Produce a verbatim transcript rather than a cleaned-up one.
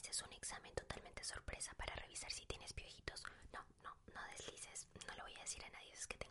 este es un examen totalmente sorpresa para revisar si tienes piojitos. No, no, no deslices. No le voy a decir a nadie, es que tengo